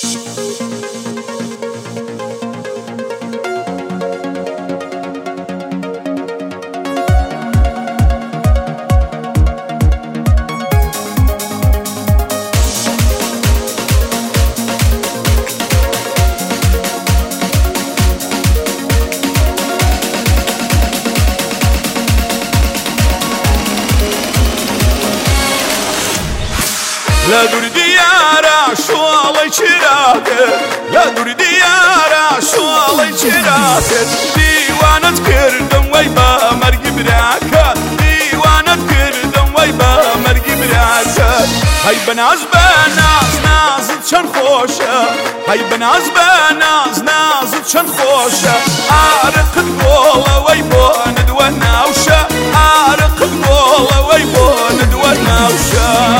لا دور ديارة شوالي شراكر لا دور ديارة شوالي شراكر ديوانة كردم ويبا مرقي براكا ديوانة كردم ويبا مرقي براكا هاي بناز نازت شن خوشة هاي بناز نازت شن خوشة عارق القولة ويبو ندوى ناوشة عارق القولة ويبو ندوى ناوشة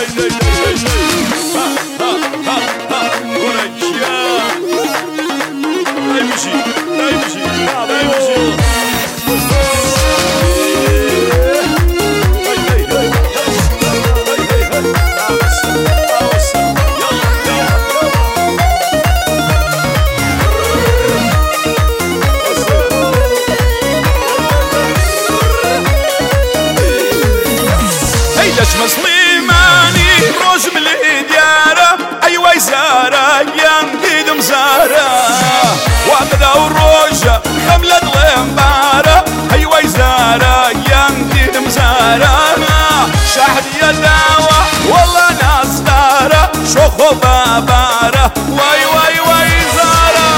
مسلماني روج بالديارة أيوة زارة ينقيد مزارة وابدا والروجة خملة الغمبارة أيوة زارة ينقيد مزارة شاهد يا داوة والله ناس دارة شوخو بابارة واي واي واي زارة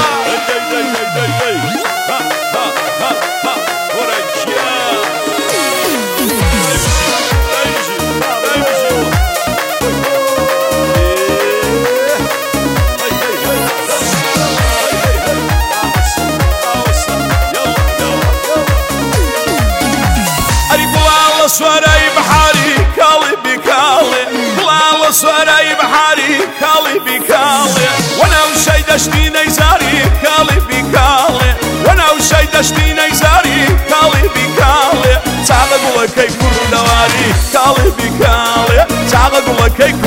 سواري بحاري كالي بكالي لا سواري بحاري كالي بكالي وانا وشي دشتي نيزاري كالي بكالي وانا وشي دشتي نيزاري كالي بكالي تعال اقول لك كيف كل دواري كالي بكالي تعال اقول لك كيف